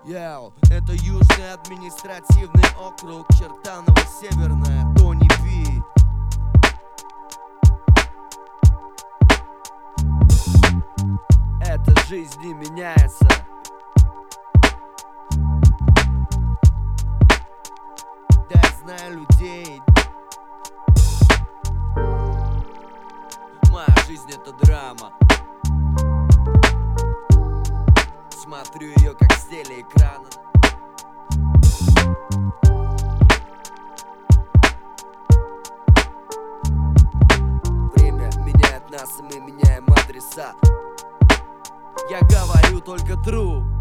Яу, это Южный административный округ, Чертаново, Северная, Тони Би. Эта жизнь не меняется. Да, я знаю людей. Моя жизнь — это драма. Смотрю ее как с телеэкрана. Время меняет нас, и мы меняем адреса. Я говорю только true.